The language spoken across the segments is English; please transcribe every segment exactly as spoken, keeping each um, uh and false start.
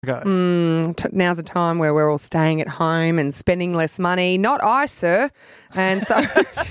Go. Mm, t- now's a time where we're all staying at home and spending less money. Not I, sir. And so,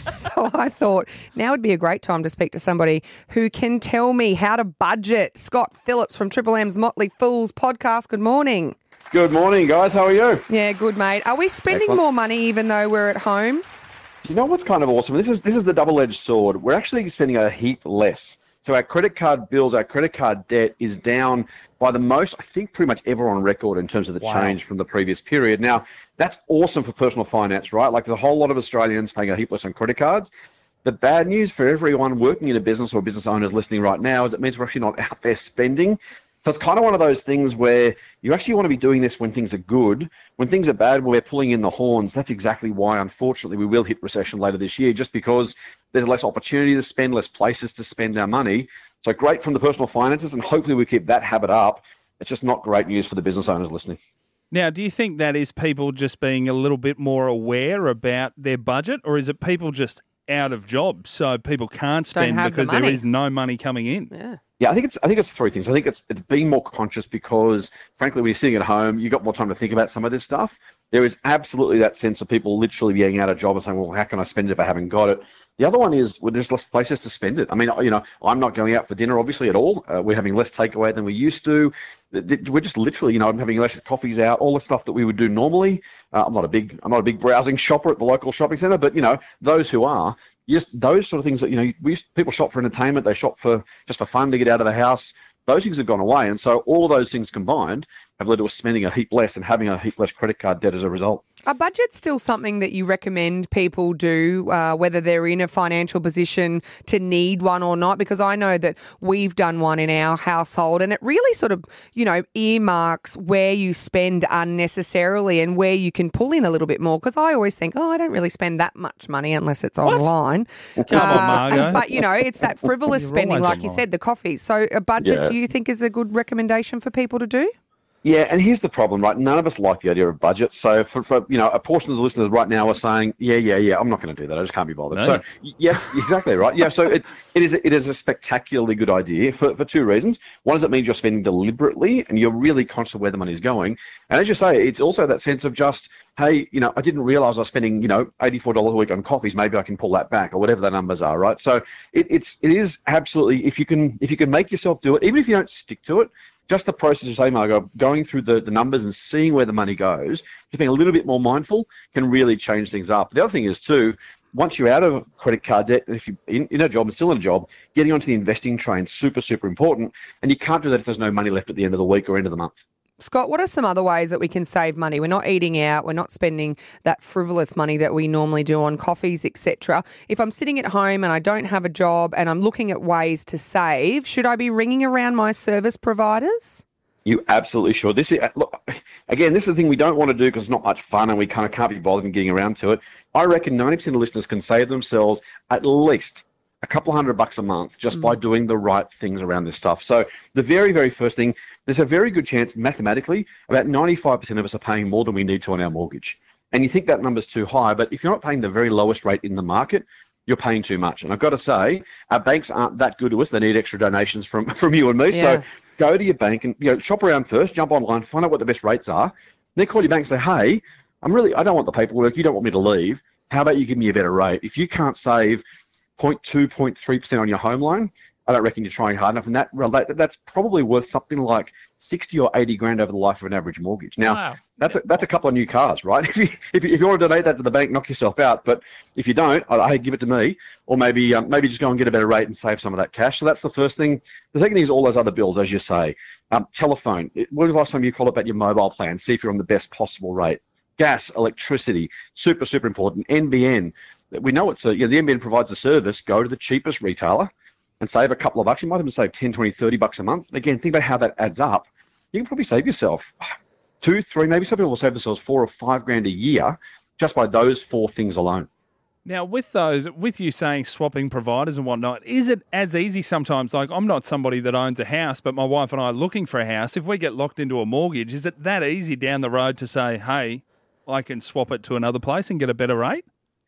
so I thought now would be a great time to speak to somebody who can tell me how to budget. Scott Phillips from Triple M's Motley Fools podcast. Good morning. Good morning, guys. How are you? Yeah, good, mate. Are we spending Excellent. more money even though we're at home? You know what's kind of awesome? This is this is the double-edged sword. We're actually spending a heap less. So our credit card bills, our credit card debt is down by the most, I think, pretty much ever on record in terms of the Wow. change from the previous period. Now, that's awesome for personal finance, right? Like there's a whole lot of Australians paying a heap less on credit cards. The bad news for everyone working in a business or business owners listening right now is it means we're actually not out there spending. So it's kind of one of those things where you actually want to be doing this when things are good. When things are bad, we're pulling in the horns. That's exactly why, unfortunately, we will hit recession later this year, just because there's less opportunity to spend, less places to spend our money. So great from the personal finances, and hopefully we keep that habit up. It's just not great news for the business owners listening. Now, do you think that is people just being a little bit more aware about their budget, or is it people just out of jobs so people can't spend have the because there money. is no money coming in? Yeah. Yeah, I think it's I think it's three things. I think it's it's being more conscious because, frankly, when you're sitting at home, you've got more time to think about some of this stuff. There is absolutely that sense of people literally being out of job and saying, well, how can I spend it if I haven't got it? The other one is well, there's less places to spend it. I mean, you know, I'm not going out for dinner, obviously, at all. Uh, we're having less takeaway than we used to. We're just literally, you know, I'm having less coffees out, all the stuff that we would do normally. Uh, I'm not a big I'm not a big browsing shopper at the local shopping centre, but, you know, those who are, just those sort of things that, you know, we used, people shop for entertainment, they shop for just for fun to get out of the house. Those things have gone away. And so all of those things combined have led to us spending a heap less and having a heap less credit card debt as a result. Are budgets still something that you recommend people do, uh, whether they're in a financial position to need one or not? Because I know that we've done one in our household, and it really sort of, you know, earmarks where you spend unnecessarily and where you can pull in a little bit more. Because I always think, oh, I don't really spend that much money unless it's online. Come on, Margo. But, you know, it's that frivolous You're spending, always like you online. said, the coffee. So a budget, Yeah. do you think is a good recommendation for people to do? Yeah, and here's the problem, right? None of us like the idea of budget. So for, for you know, a portion of the listeners right now are saying, yeah, yeah, yeah, I'm not going to do that. I just can't be bothered. No. So y- yes, exactly right. Yeah, so it's it is it is a spectacularly good idea for, for two reasons. One is it means you're spending deliberately and you're really conscious of where the money is going. And as you say, it's also that sense of just, hey, you know, I didn't realize I was spending, you know, eighty-four dollars a week on coffees. Maybe I can pull that back or whatever the numbers are, right? So it, it's it is absolutely, if you can if you can make yourself do it, even if you don't stick to it, just the process of, say, Margo, going through the, the numbers and seeing where the money goes, just being a little bit more mindful can really change things up. The other thing is, too, once you're out of credit card debt, if you're in, in a job and still in a job, getting onto the investing train is super, super important. And you can't do that if there's no money left at the end of the week or end of the month. Scott, what are some other ways that we can save money? We're not eating out, we're not spending that frivolous money that we normally do on coffees, et cetera. If I'm sitting at home and I don't have a job and I'm looking at ways to save, should I be ringing around my service providers? You absolutely should. This is, look, again, this is the thing we don't want to do because it's not much fun and we kind of can't be bothered in getting around to it. I reckon ninety percent of listeners can save themselves at least a couple hundred bucks a month just mm. by doing the right things around this stuff. So the very, very first thing, there's a very good chance mathematically about ninety-five percent of us are paying more than we need to on our mortgage. And you think that number's too high, but if you're not paying the very lowest rate in the market, you're paying too much. And I've got to say, our banks aren't that good to us. They need extra donations from, from you and me. Yeah. So go to your bank and, you know, shop around first, jump online, find out what the best rates are. Then call your bank and say, hey, I'm really, I don't want the paperwork. You don't want me to leave. How about you give me a better rate? If you can't save zero point two, zero point three percent on your home loan, I don't reckon you're trying hard enough. And that, that that's probably worth something like sixty or eighty grand over the life of an average mortgage. Now, Wow. that's a, that's a couple of new cars, right? If you, if you if you want to donate that to the bank, knock yourself out. But if you don't, I, I give it to me, or maybe um, maybe just go and get a better rate and save some of that cash. So that's the first thing. The second thing is all those other bills, as you say. Um, telephone. When was the last time you called about your mobile plan? See if you're on the best possible rate. Gas, electricity, super super important. N B N. We know it's a, you know, the N B N provides a service. Go to the cheapest retailer and save a couple of bucks. You might even save ten, twenty, thirty bucks a month. Again, think about how that adds up. You can probably save yourself two, three, maybe some people will save themselves four or five grand a year just by those four things alone. Now, with those, with you saying swapping providers and whatnot, is it as easy sometimes? Like, I'm not somebody that owns a house, but my wife and I are looking for a house. If we get locked into a mortgage, is it that easy down the road to say, hey, I can swap it to another place and get a better rate?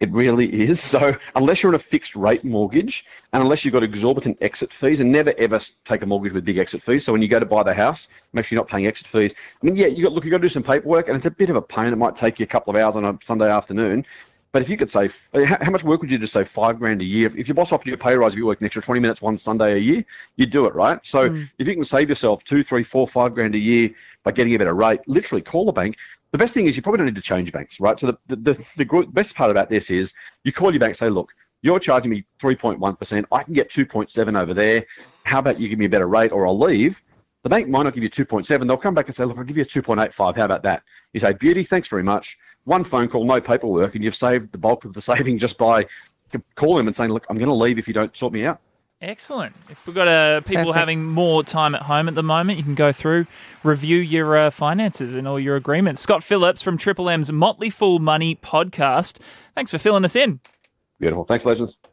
It really is. So unless you're on a fixed rate mortgage and unless you've got exorbitant exit fees, and never ever take a mortgage with big exit fees. So when you go to buy the house, make sure you're not paying exit fees. I mean, yeah, you got look, you got to do some paperwork, and it's a bit of a pain. It might take you a couple of hours on a Sunday afternoon. But if you could save, how, how much work would you do to save five grand a year? If your boss offered you a pay rise, if you work an extra twenty minutes one Sunday a year, you'd do it, right? So mm. if you can save yourself two, three, four, five grand a year by getting a better rate, literally call the bank. The best thing is you probably don't need to change banks, right? So the, the, the, the best part about this is you call your bank and say, look, you're charging me three point one percent. I can get two point seven over there. How about you give me a better rate or I'll leave? The bank might not give you two point seven. They'll come back and say, look, I'll give you a two point eight five. How about that? You say, beauty, thanks very much. One phone call, no paperwork, and you've saved the bulk of the saving just by calling them and saying, look, I'm going to leave if you don't sort me out. Excellent. If we've got uh, people Perfect. having more time at home at the moment, you can go through, review your uh, finances and all your agreements. Scott Phillips from Triple M's Motley Fool Money podcast. Thanks for filling us in. Beautiful. Thanks, legends.